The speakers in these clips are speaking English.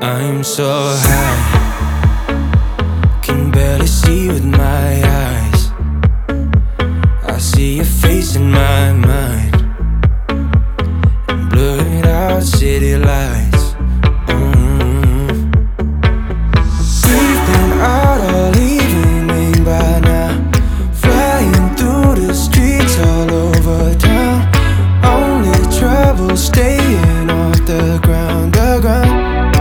I'm so high, can barely see with my eyes. I see your face in my mind, blurred out city lights. We've been out all evening by now, flying through the streets all over town. Only trouble staying off the ground, the ground.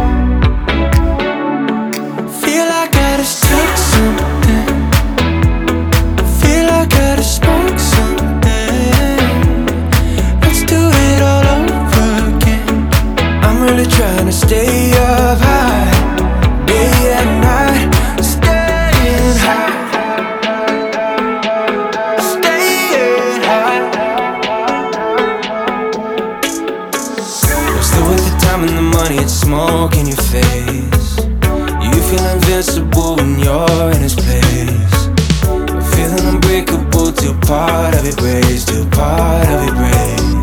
Feel like I just took something, feel like I just spoke something. Let's do it all over again. I'm really trying to stay up high, day and night, staying high, staying high. What's the worth the time and the money? It's smoke in your face. You feel invincible when you're in his place. Feeling unbreakable till part of it breaks, till part of it breaks.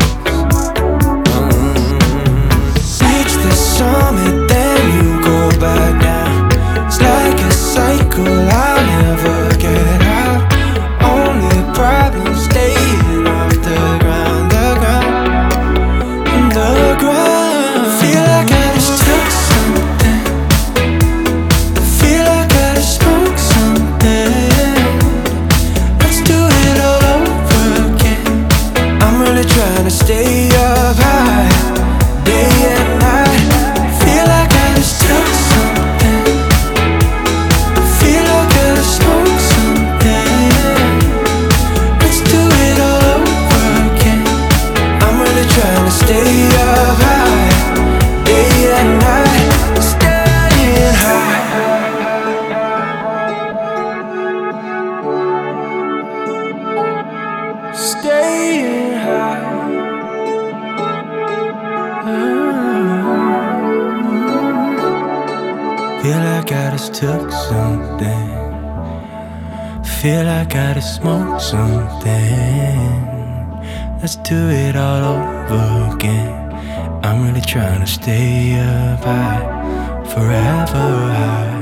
Reach the summit, then you go back down. It's like a cycle I'll never get out. Only problem staying off the ground, the ground, the ground. Feel like I just took something, feel like I just spoke something. Let's do it all over again. I'm really trying to stay up high, day and night. Feel like I just took something, feel like I just spoke something. Let's do it all over again. I'm really trying to stay up high, day and night, staying high. Staying high. Feel like I just took something, feel like I just smoked something. Let's do it all over again. I'm really trying to stay up high, forever high.